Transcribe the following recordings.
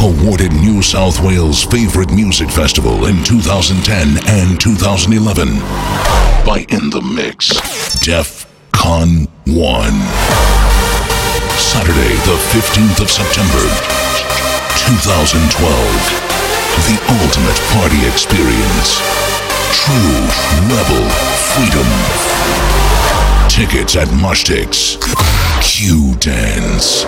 awarded New South Wales' favorite music festival in 2010 and 2011 by In The Mix, DEF CON 1. Saturday, the 15th of September, 2012. The ultimate party experience. True rebel freedom. Tickets at Mushtix. Q Dance.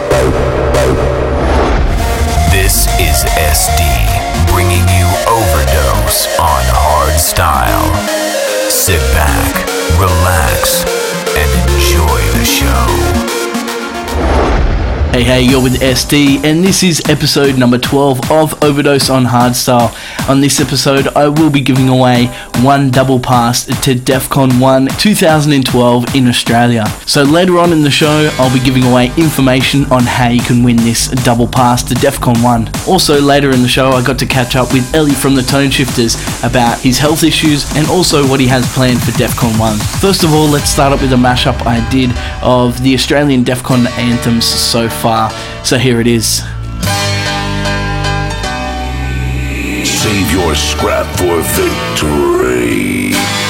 This is SD, bringing you Overdose on hardstyle. Sit back, relax, and enjoy the show. Hey, you're with SD, and this is episode number 12 of Overdose on Hardstyle. On this episode, I will be giving away one double pass to DEF CON 1 2012 in Australia. So later on in the show, I'll be giving away information on how you can win this double pass to DEF CON 1. Also later in the show, I got to catch up with Ellie from the Tone Shifters about his health issues and also what he has planned for DEF CON 1. First of all, let's start up with a mashup I did of the Australian DEF CON anthems so far. So here it is. Save your scrap for victory.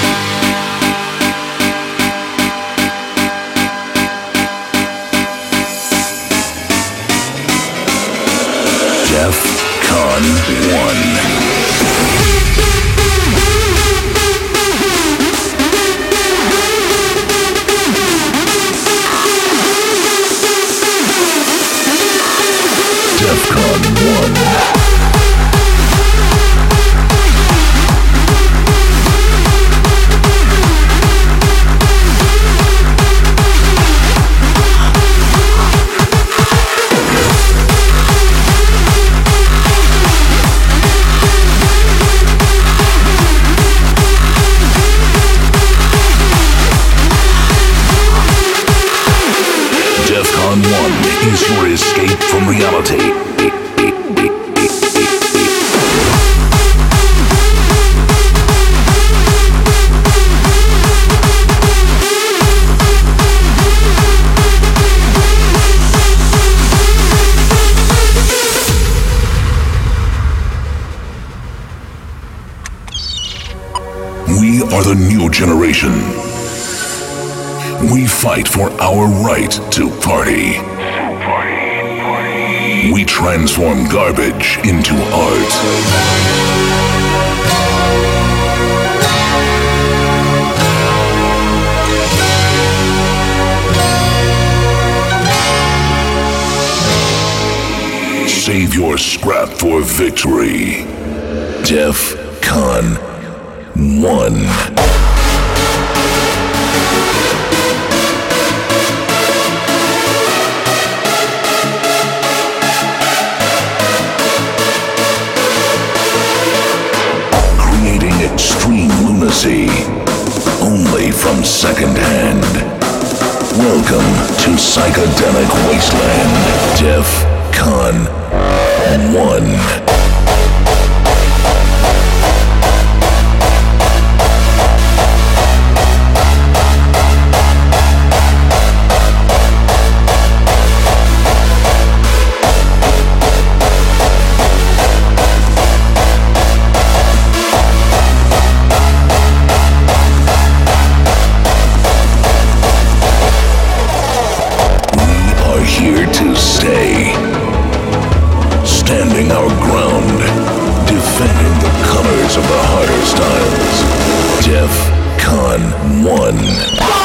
DEF CON 1. DEF CON 1. DEF CON 1 is your escape from reality. We are the new generation. We fight for our right to party. We transform garbage into art. Save your scrap for victory. DEF CON 1. Extreme lunacy, only from secondhand. Welcome to Psychedelic Wasteland, DEF CON 1. Here to stay, standing our ground, defending the colors of the harder styles. DEF CON 1.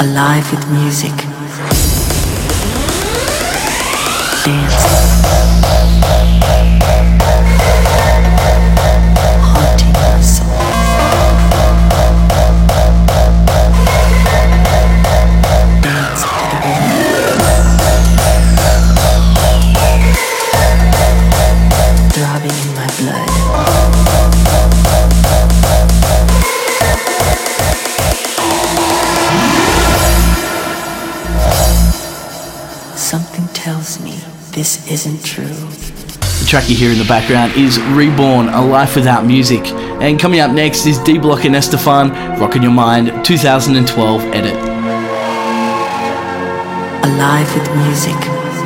alive with music. Dance. Haunting my soul. Dance to the rhythm. Throbbing in my blood. Something tells me this isn't true. The track you hear in the background is Reborn, A Life Without Music. And coming up next is D-Block and Estefan, Rockin' Your Mind, 2012 edit. Alive with music.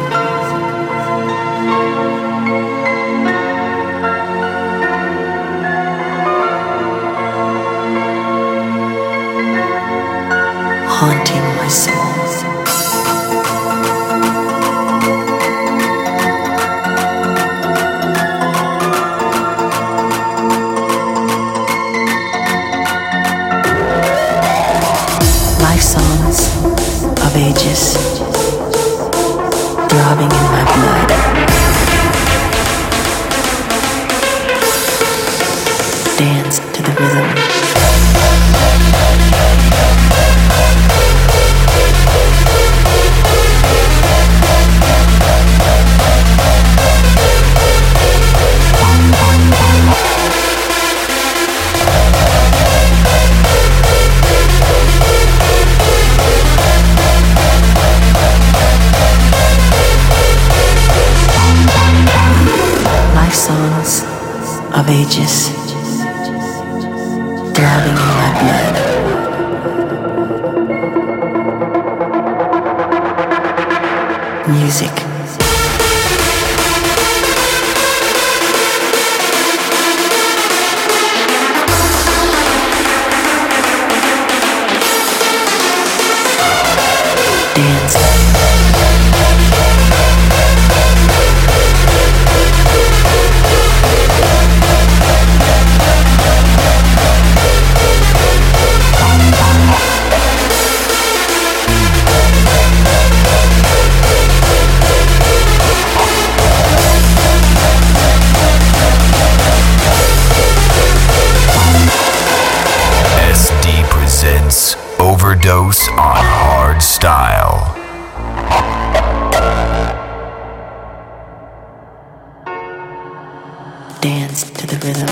Haunting my soul. Life songs of ages throbbing in my blood. Dance to the rhythm. Life songs of ages throbbing in my blood. Music. Dance. SD presents Overdose on Hard Style. Dance to the rhythm.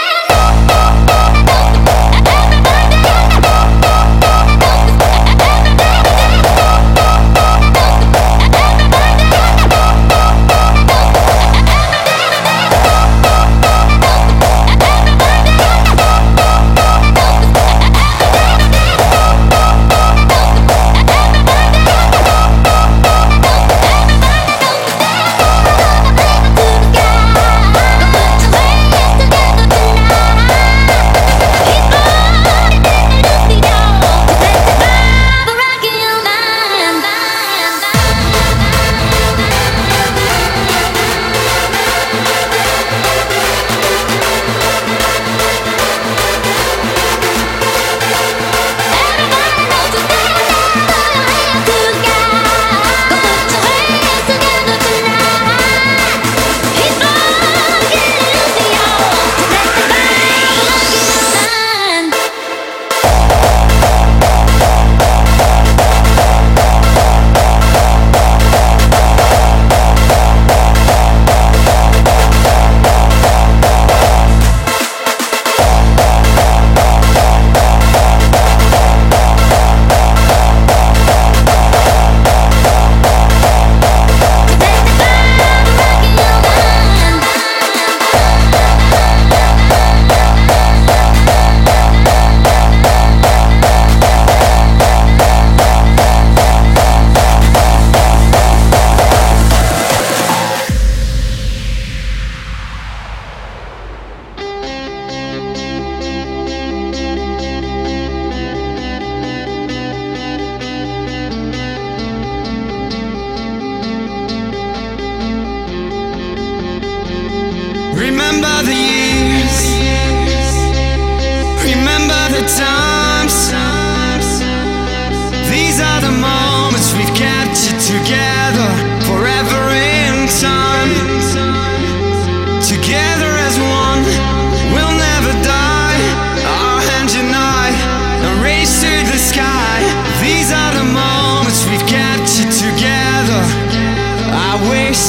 Everybody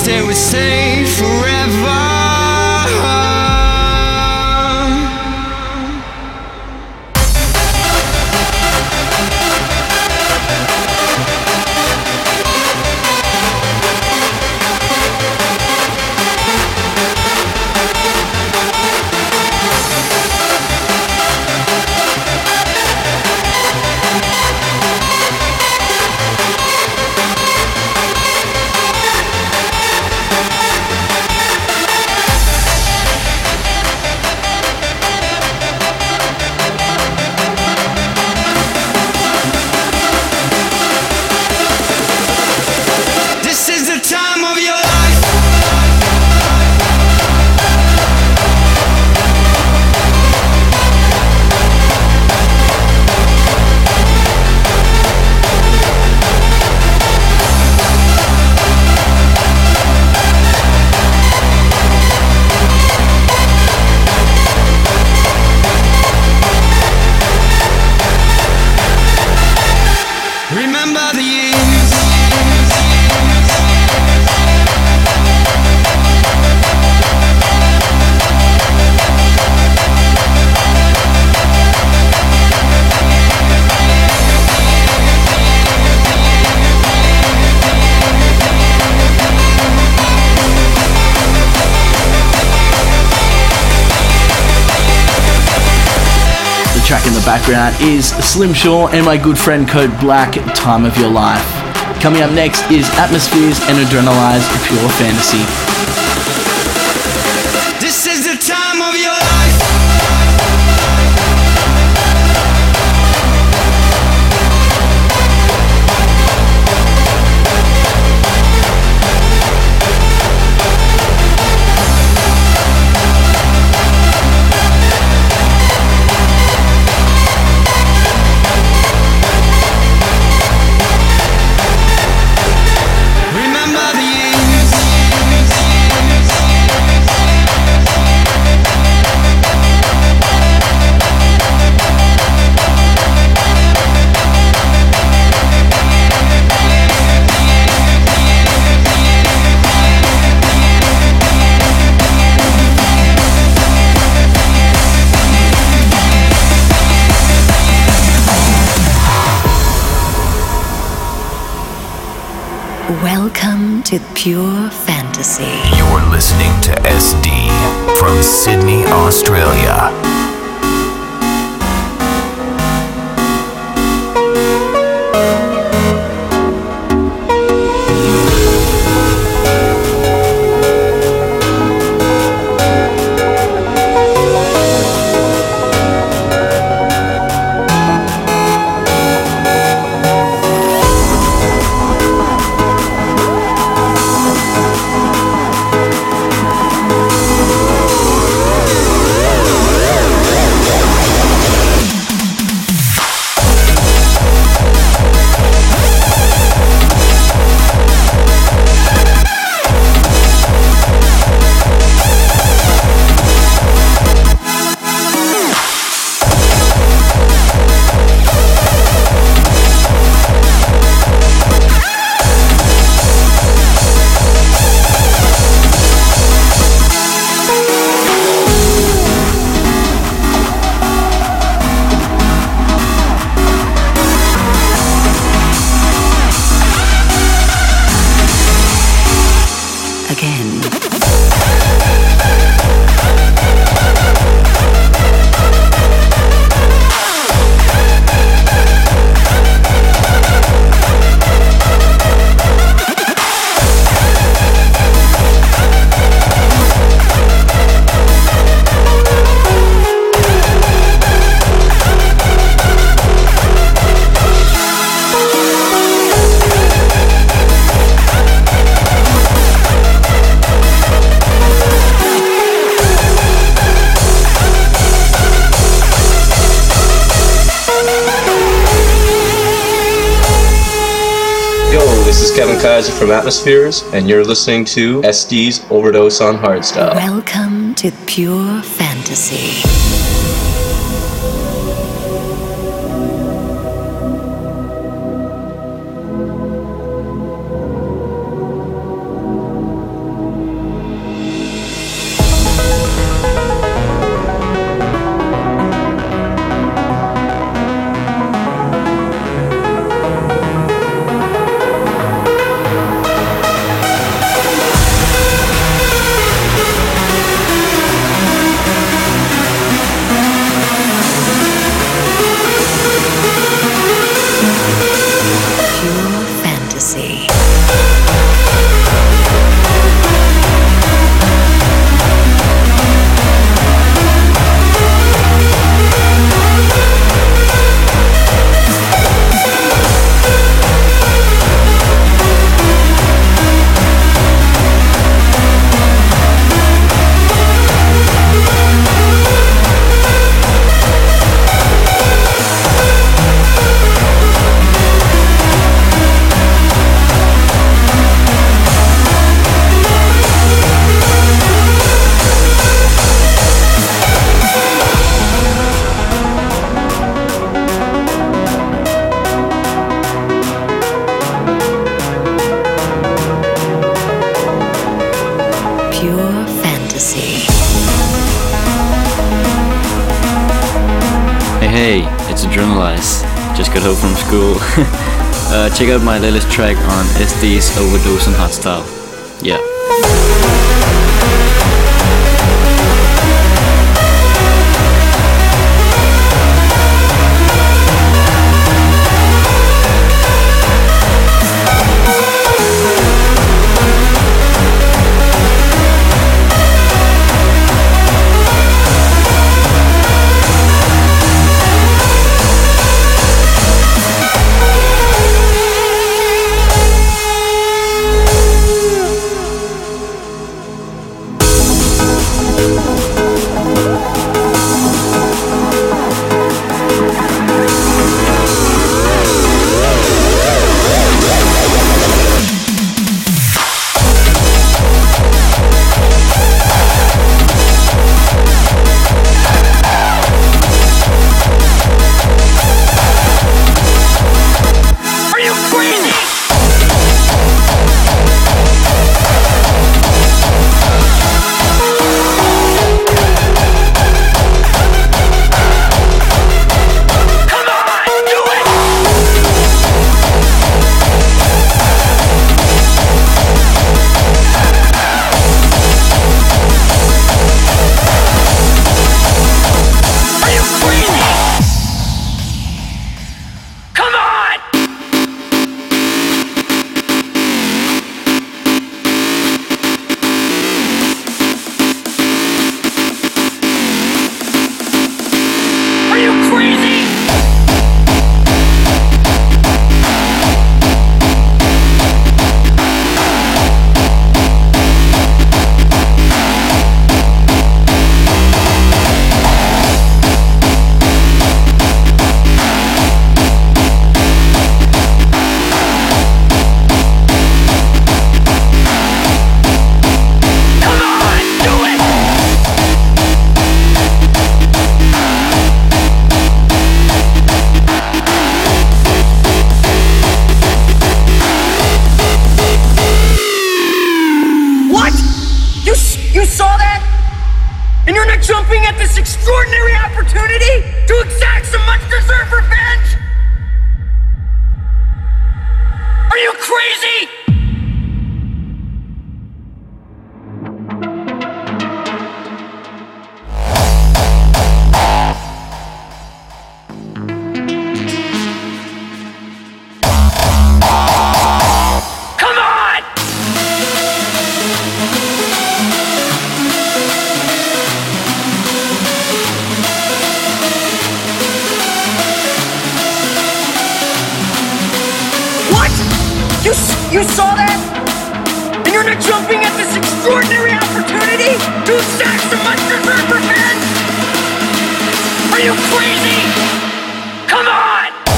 stay with stay forever. Track in the background is Slim Shaw and my good friend Code Black, Time of Your Life. Coming up next is Atmospheres and Adrenalize, Pure Fantasy. This is the time of your life. Welcome to Pure Fantasy. You're listening to SD from Sydney, Australia. This is Kevin Kaiser from Atmospheres, and you're listening to SD's Overdose on Hardstyle. Welcome to Pure Fantasy. Hey, it's Adrenalize. Just got home from school. Check out my latest track on SD's Overdose on Hardstyle. Yeah. You saw that? And you're not jumping at this extraordinary opportunity to exact some much-deserved revenge? Are you crazy? Come on!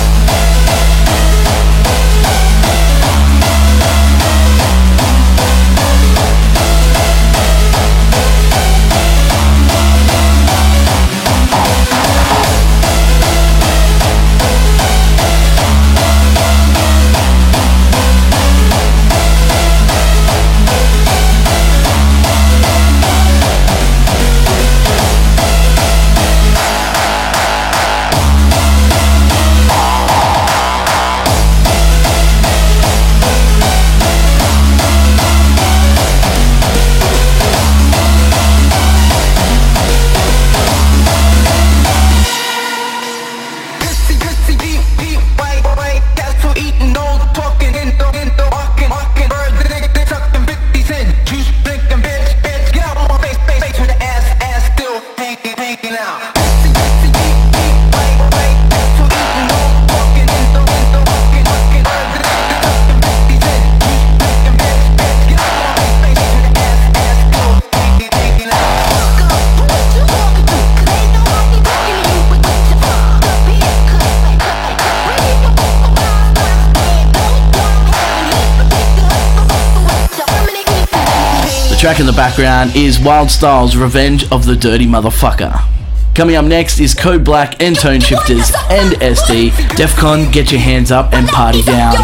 Track in the background is Wild Styles' Revenge of the Dirty Motherfucker. Coming up next is Code Black and Tone Shifters and SD. Defcon, get your hands up and party down.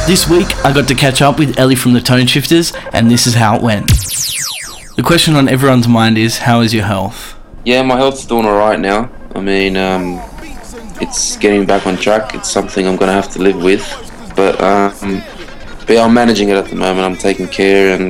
This week, I got to catch up with Ellie from the Tone Shifters, and this is how it went. The question on everyone's mind is, how is your health? Yeah, my health's doing alright now. I mean, it's getting back on track. It's something I'm going to have to live with. But yeah, I'm managing it at the moment. I'm taking care, and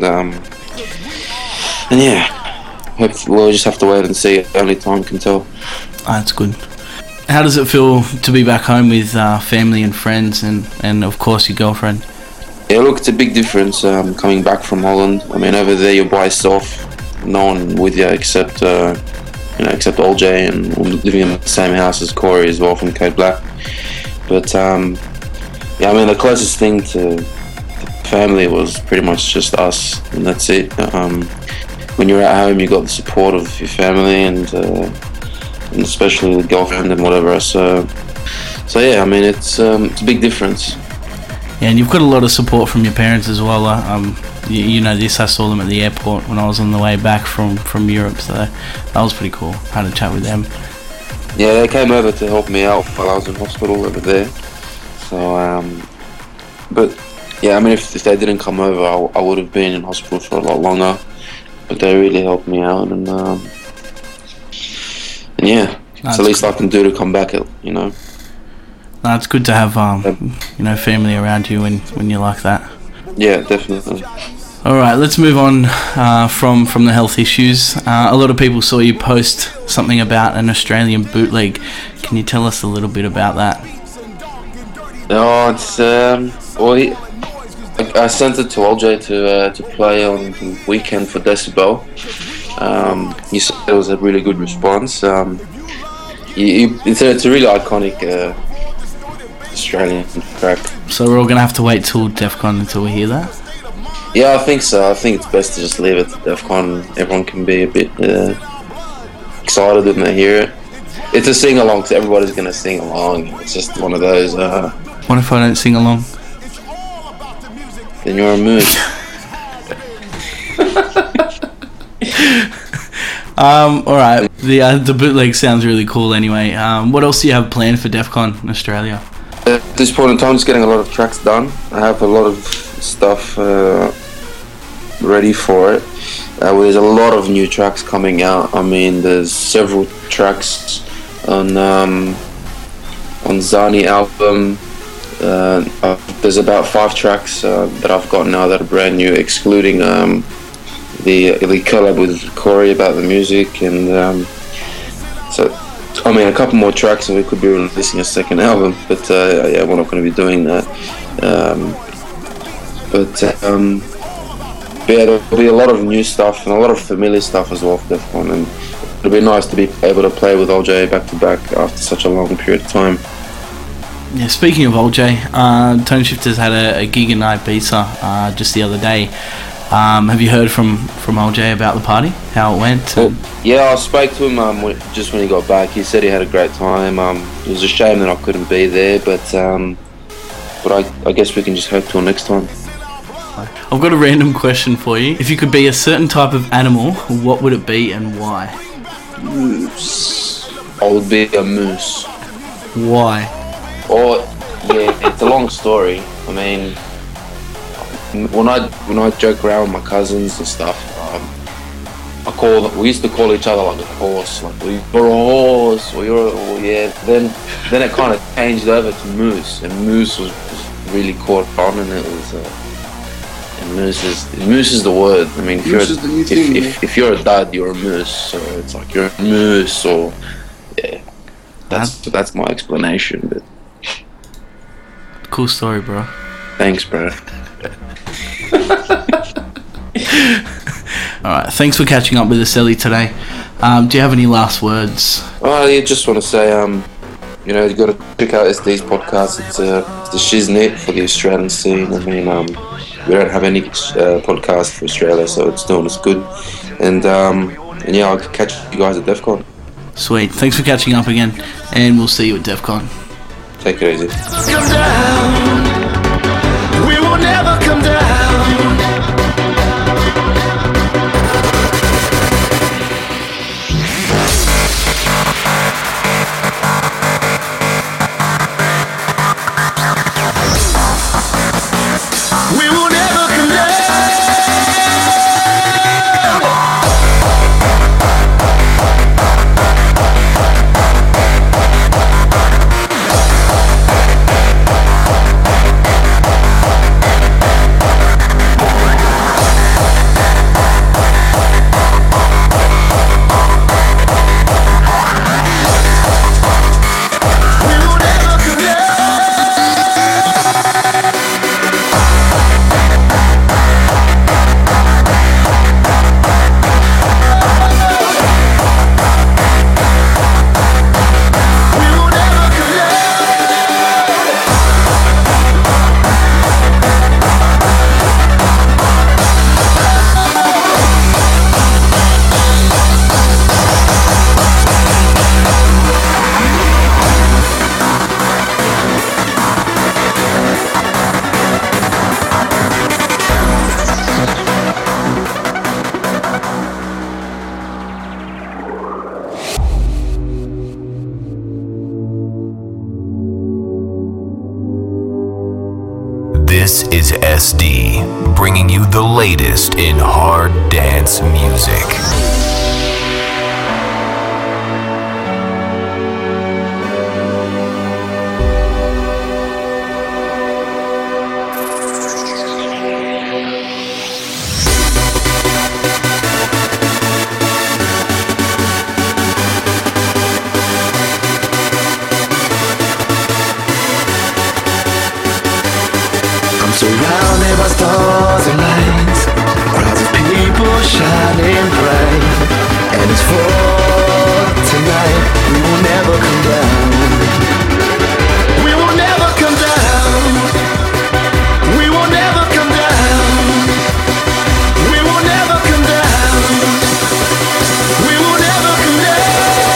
yeah, we'll just have to wait and see. Only time can tell. That's good. How does it feel to be back home with family and friends, and of course your girlfriend? Yeah, look, it's a big difference coming back from Holland. I mean, over there you're by yourself, no one with you except except OJ, and I'm living in the same house as Corey as well from Code Black. But yeah, I mean, the closest thing to family was pretty much just us, and that's it. When you're at home, you got the support of your family, and especially the girlfriend and whatever. So yeah, I mean, it's a big difference. Yeah, and you've got a lot of support from your parents as well. You know this, I saw them at the airport when I was on the way back from Europe, so that was pretty cool. I had a chat with them. Yeah, they came over to help me out while I was in hospital over there. So, but yeah, I mean, if they didn't come over, I would have been in hospital for a lot longer. But they really helped me out, and yeah, it's the least I can do to come back. You know. No, it's good to have family around you when you're like that. Yeah, definitely. All right, let's move on from the health issues. A lot of people saw you post something about an Australian bootleg. Can you tell us a little bit about that? Oh, it's I sent it to LJ to play on the weekend for Decibel. He said it was a really good response. It's a really iconic Australian track. So we're all gonna have to wait till DEF CON until we hear that? Yeah, I think so. I think it's best to just leave it to DEF CON. Everyone can be a bit excited when they hear it. It's a sing-along, so everybody's gonna sing along. It's just one of those... What if I don't sing along? Then you're a moose. Alright, the bootleg sounds really cool anyway. What else do you have planned for DEF CON in Australia? At this point in time, just getting a lot of tracks done. I have a lot of stuff ready for it. There's a lot of new tracks coming out. I mean, there's several tracks on Zani album. There's about 5 tracks that I've got now that are brand new, excluding the collab with Corey about the music, and so I mean a couple more tracks and we could be releasing a second album, but yeah, we're not going to be doing that. Yeah, there'll be a lot of new stuff and a lot of familiar stuff as well for DEF CON, and it'll be nice to be able to play with OJ back to back after such a long period of time. Yeah, speaking of OJ, Tone Shifters had a gig in Ibiza just the other day. Have you heard from OJ about the party? How it went? Well, yeah, I spoke to him just when he got back. He said he had a great time. It was a shame that I couldn't be there, but I guess we can just hope till next time. I've got a random question for you. If you could be a certain type of animal, what would it be and why? Moose. I would be a moose. Why? Or yeah, it's a long story. I mean, when I joke around with my cousins and stuff, we used to call each other like a horse, like you're a horse, or yeah. Then it kind of changed over to moose, and moose was really caught on, and it was. And moose is the word. I mean, if you're a dad, you're a moose. So it's like you're a moose, or yeah. That's my explanation. But cool story, bro. Thanks, bro. Alright, thanks for catching up with us, Ellie, today. Do you have any last words? I just want to say, you got to check out SD's podcast. It's the shiznit for the Australian scene. I mean, we don't have any podcast for Australia, so it's doing us good. And yeah, I'll catch you guys at DEF CON. Sweet. Thanks for catching up again, and we'll see you at DEF CON. Take it easy. Come down. We will never come down. SD, bringing you the latest in hard dance music. Surrounded by stars and lights, crowds of people shining bright, and it's for tonight. We will never come down. We will never come down. We will never come down. We will never come down. We will never come down.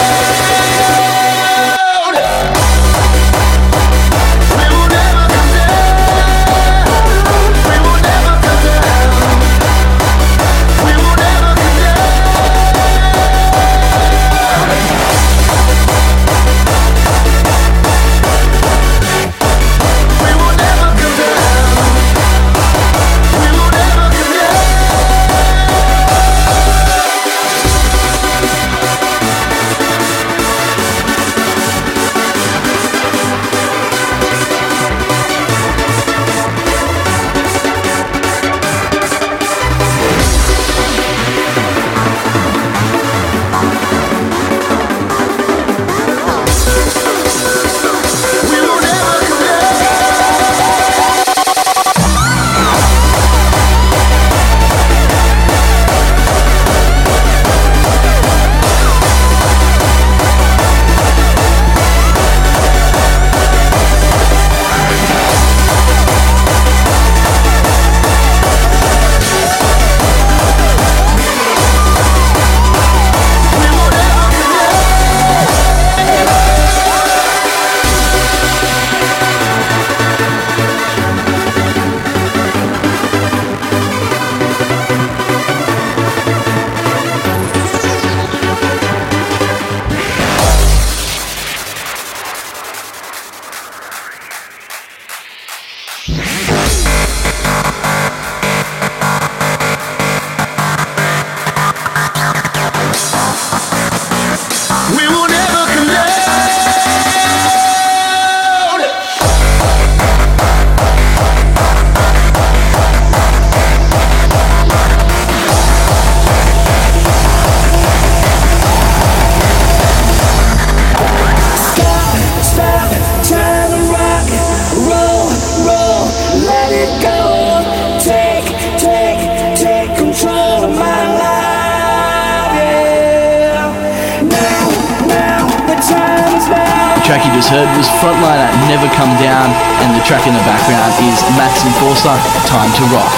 track you just heard was Frontliner, Never Come Down, and the track in the background is Max Enforcer, Time to Rock.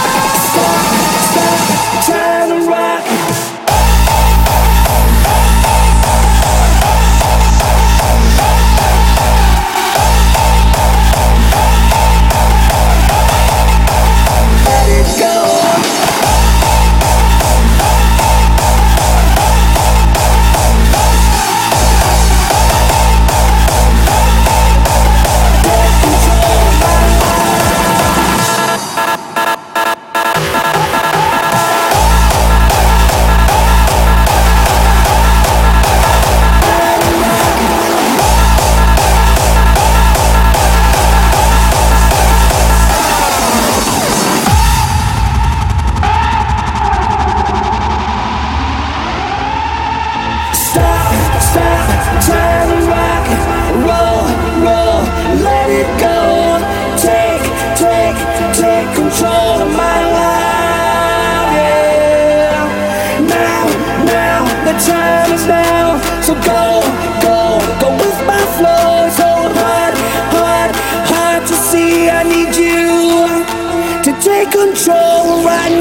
Time to rock. Let it go. Take control right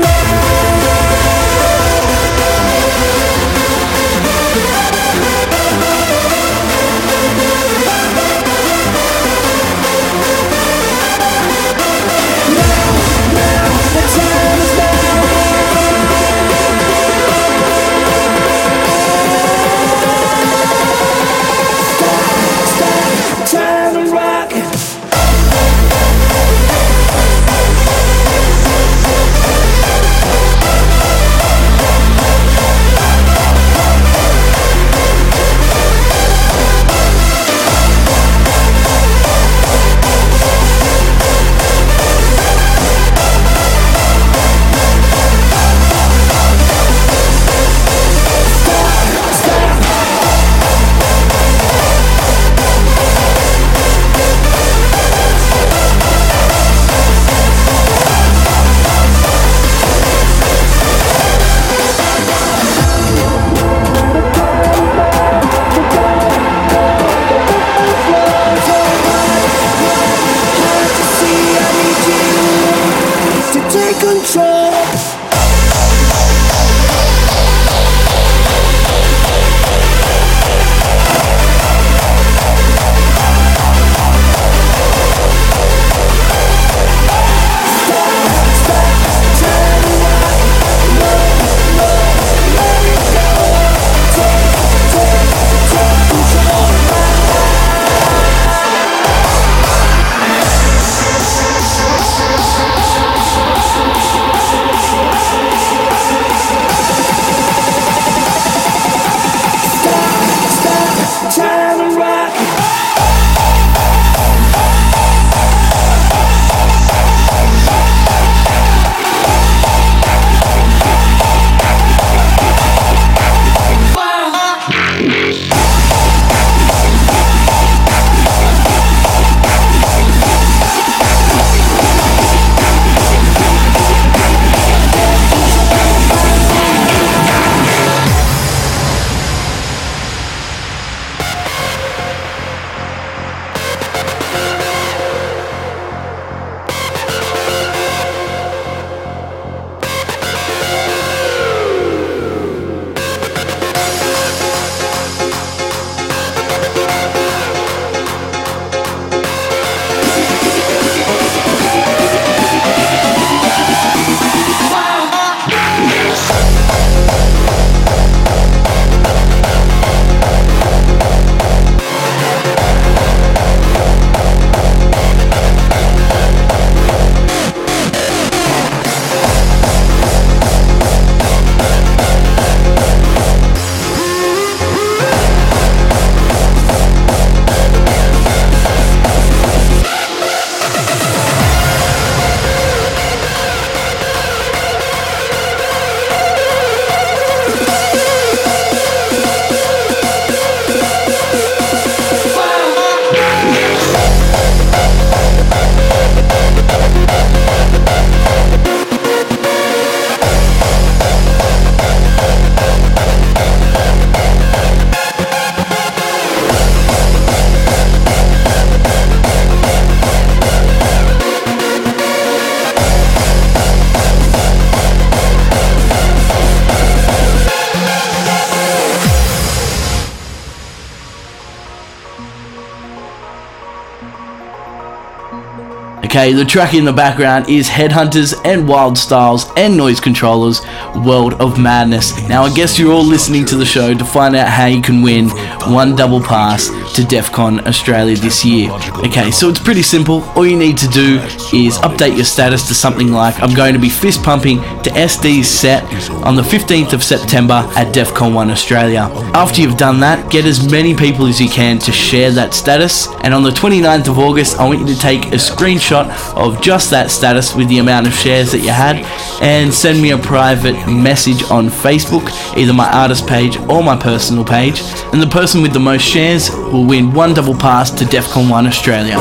Okay, the track in the background is Headhunters and Wild Styles and Noise Controllers, World of Madness. Now, I guess you're all listening to the show to find out how you can win one double pass to DEF CON Australia this year. Okay, so it's pretty simple. All you need to do is update your status to something like, I'm going to be fist pumping to SD's set on the 15th of September at DEF CON 1 Australia. After you've done that, get as many people as you can to share that status, and on the 29th of August, I want you to take a screenshot of just that status with the amount of shares that you had and send me a private message on Facebook, either my artist page or my personal page, and the person with the most shares will win one double pass to DEF CON 1 Australia.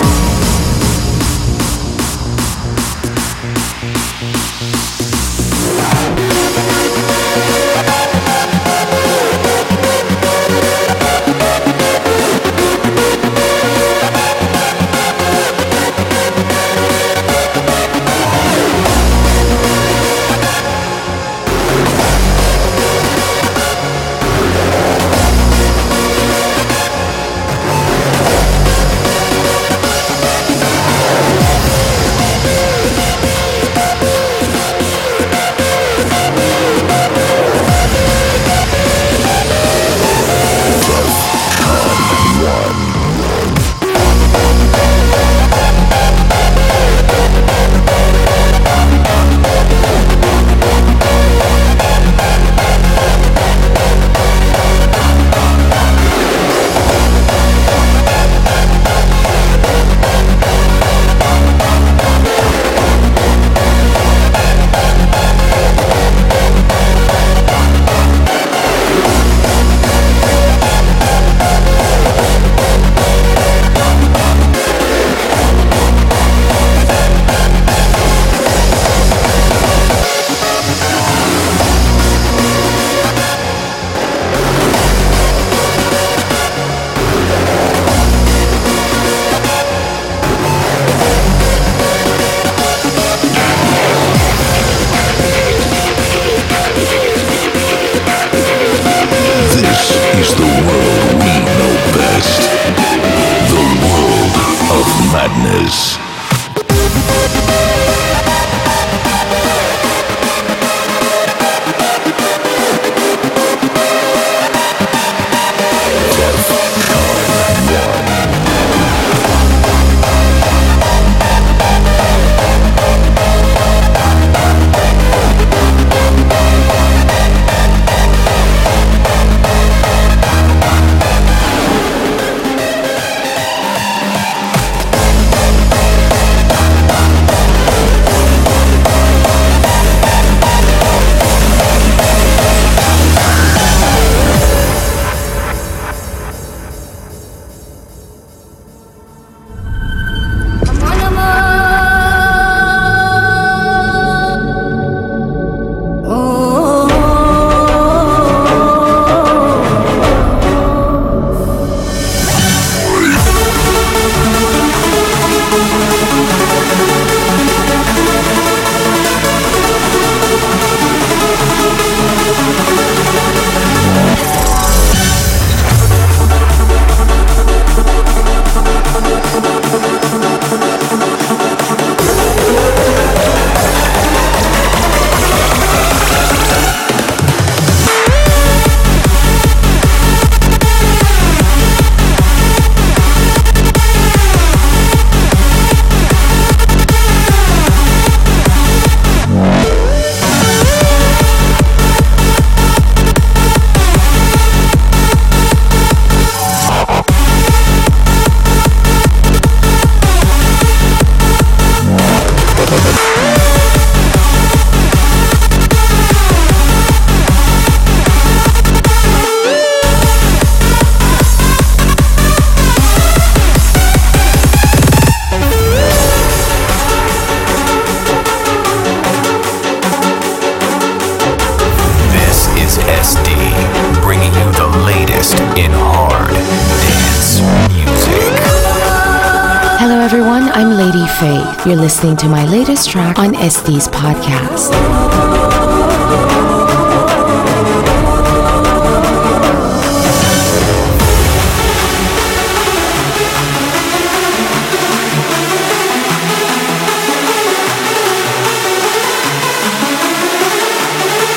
I'm Lady Faith. You're listening to my latest track on SD's podcast.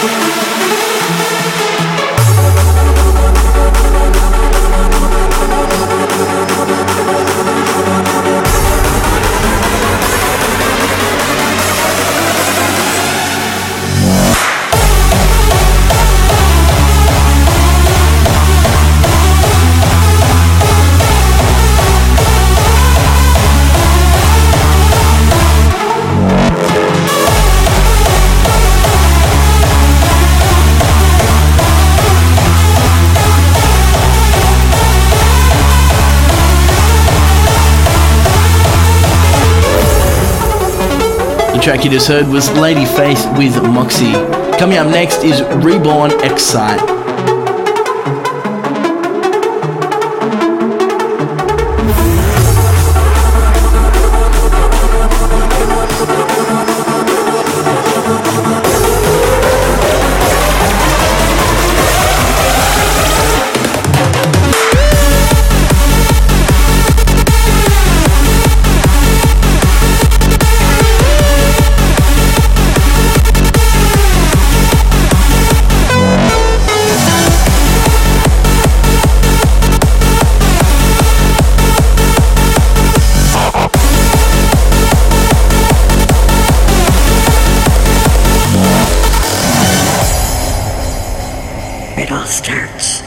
The track you just heard was Lady Faith with Moxie. Coming up next is Reborn Excite. It all starts.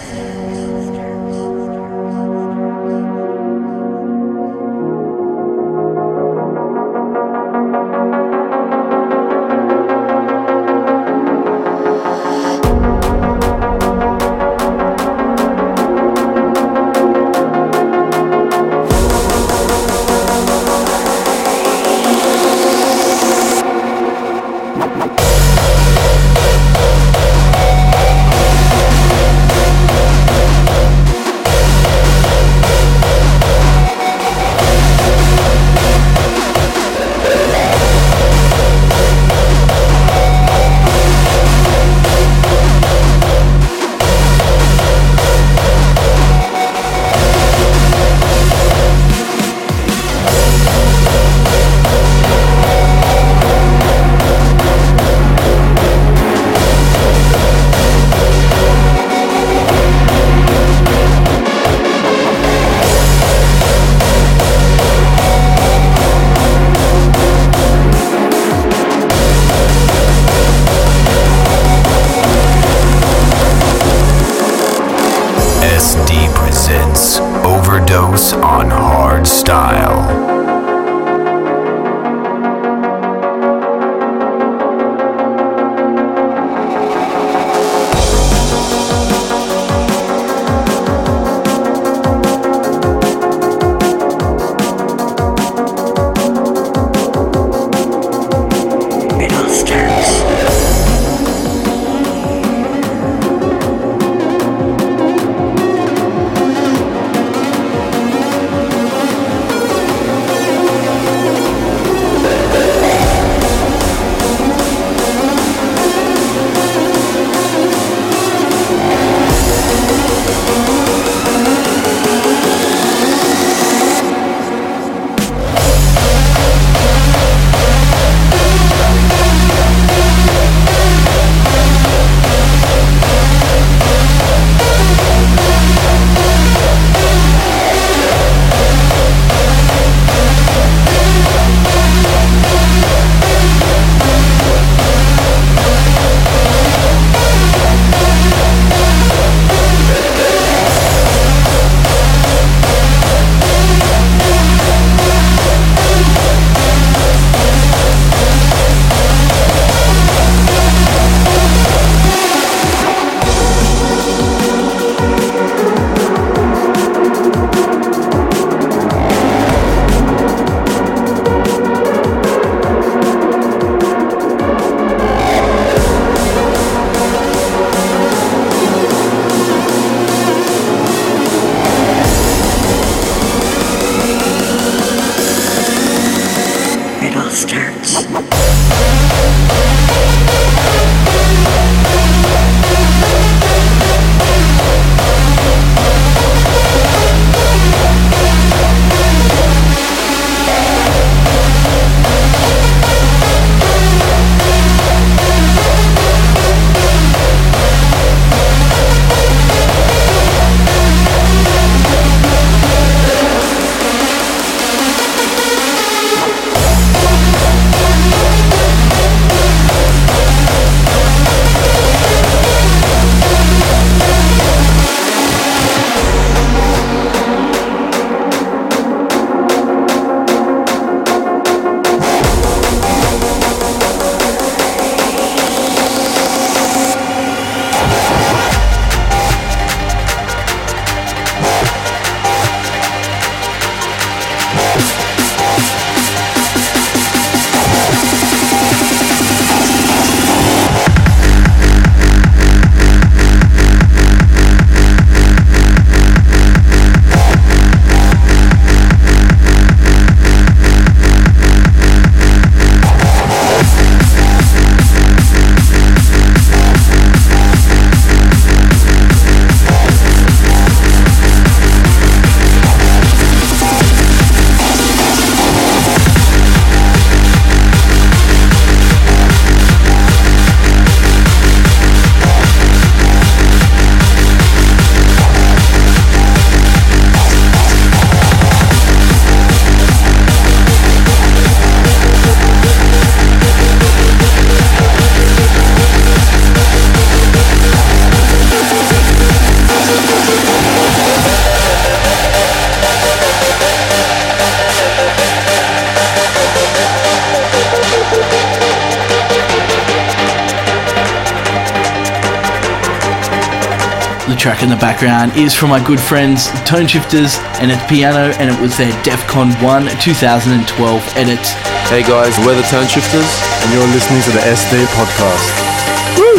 SD presents Overdose on Hardstyle. The track in the background is from my good friends Tone Shifters and at piano, and it was their Defcon 1 2012 edit. Hey guys, we're the Tone Shifters, and you're listening to the SD podcast. Woo!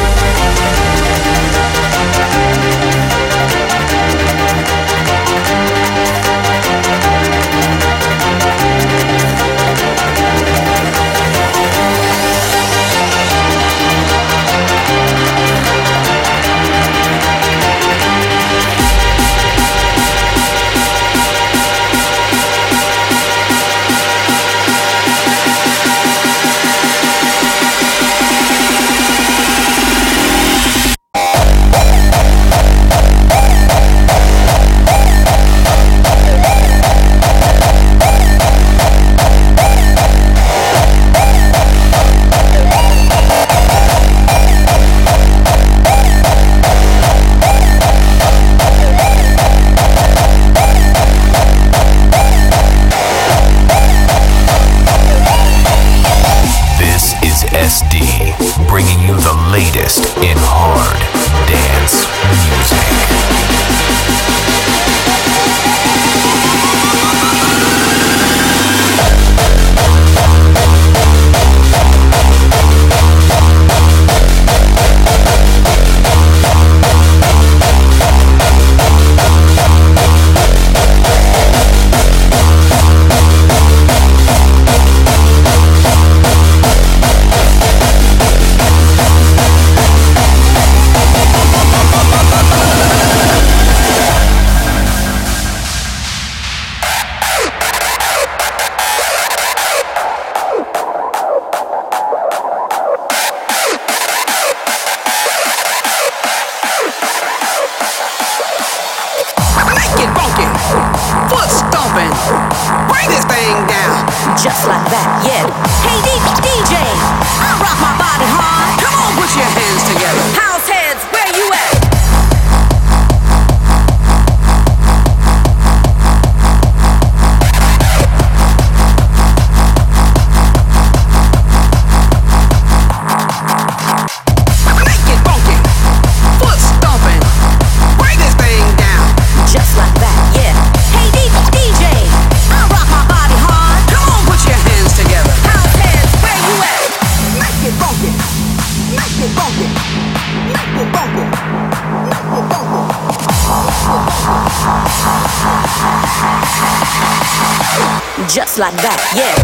Just like that, yeah.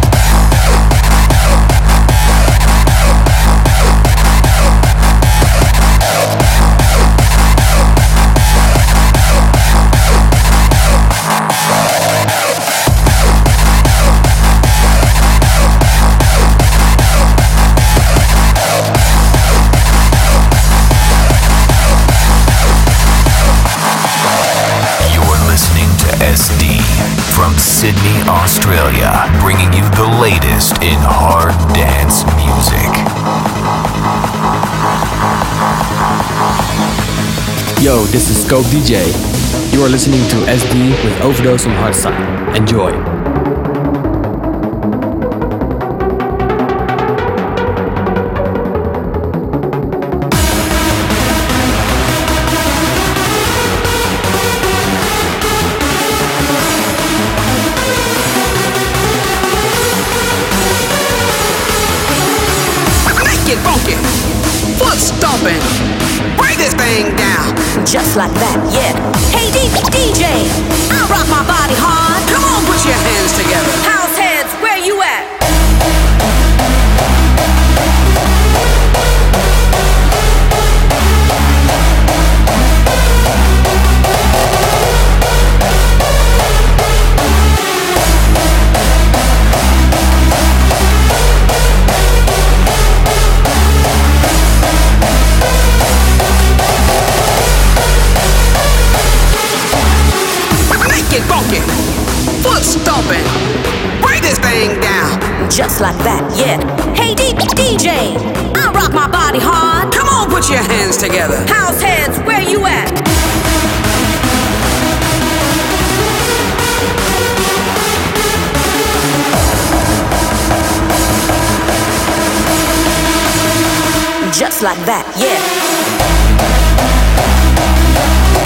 SD from Sydney, Australia, bringing you the latest in hard dance music. Yo, this is Scope DJ. You are listening to SD with Overdose on Hardstyle. Enjoy. Funky, foot stomping, break this thing down. Just like that, yeah. Hey DJ, I rock my body hard. Come on, put your hands together. House heads, where you at? Funky, foot stomping, break this thing down. Just like that, yeah. Hey DJ, I rock my body hard. Come on, put your hands together. House heads, where you at? Just like that, yeah.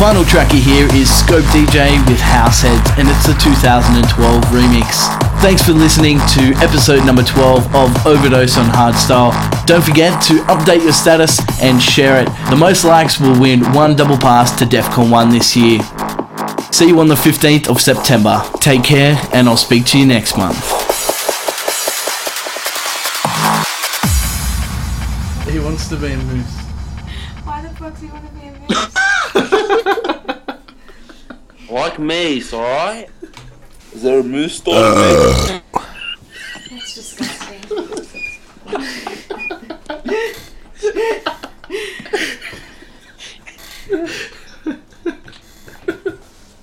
Final track you hear is Scope DJ with Househeads, and it's the 2012 remix. Thanks for listening to episode number 12 of Overdose on Hardstyle. Don't forget to update your status and share it. The most likes will win one double pass to DEFCON 1 this year. See you on the 15th of September. Take care, and I'll speak to you next month. He wants to be a moose. Why the fuck do you want to be a moose? Like Mace, alright? Is there a moose story? That's disgusting.